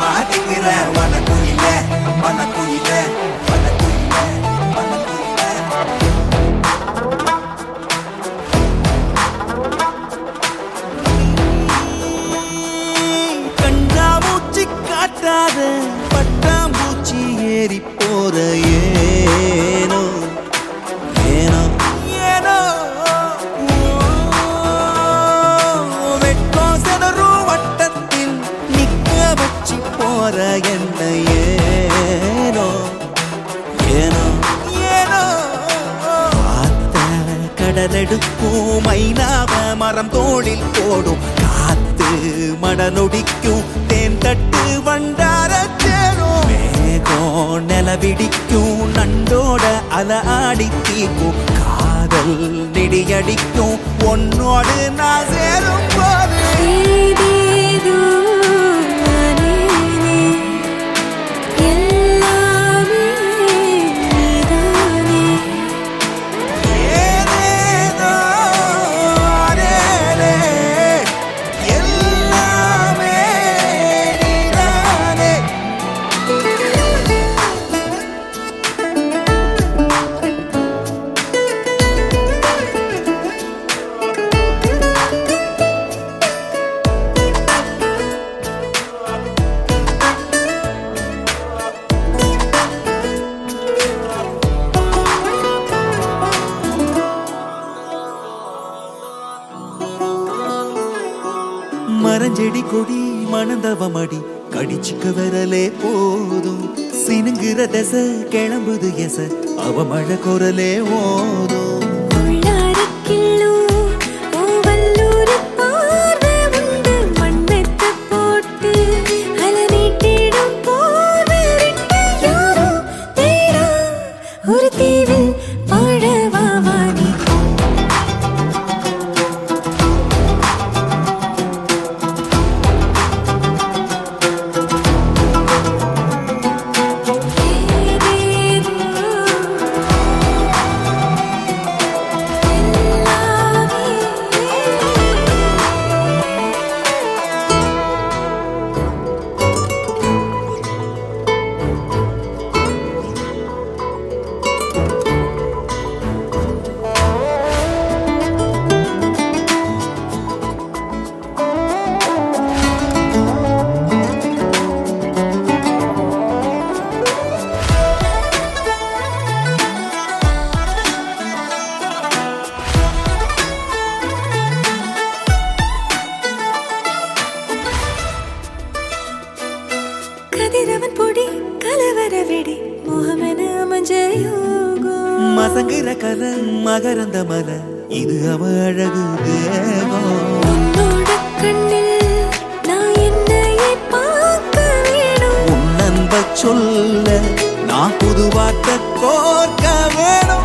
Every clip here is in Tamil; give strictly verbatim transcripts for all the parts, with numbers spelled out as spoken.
முத்தமா திங்கிற வனக்குயில வனக்குயில வனக்குயில வனக்குயில. கண்ணாமூச்சி காட்டாத பட்டாம்பூச்சி ஏறி போற ஏனோ ஏனோ ஏனோ வெட்கம் செதறும் வட்டத்தில் நிக்க வச்சி போற என்ன ஏனோ ஏனோ ஏனோ. காத்த கடலெடுக்கும் மைனாவ மரம் தோளில் போடும் காத்து மடநொடிக்கும் தேன் தட்டு வண்டார சேரும் மேகம் நிலவிடிக்கும் நண்டோட அல ஆடி தீக்கும் காதல் நிடியடிக்கும் உன்னோடு நான் சேரும் போது மரஞ்செடி கொடி மணந்தவமடி கடிச்சுக்க வரலே போதும் சினுங்குற தசை கிளம்புது எச அவ மழை குரலே ஓதும். மசங்குற கல மகரந்த மல இது அவ அழகு உன்னன்ப சொல்ல நான் புது வார்த்தை கோர்க்க வேணும்.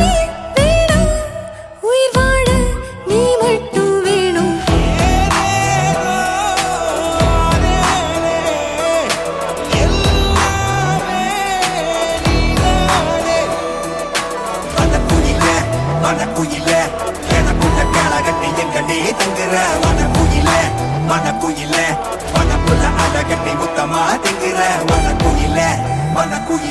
வனக்குயில எனக்குள்ள கேளகட்டி எங்க நீ தங்குற வனக்குயில வனக்குயில வனக்குள்ள அழகட்டி முத்தமா திங்குற வனக்குயில வனக்குயில.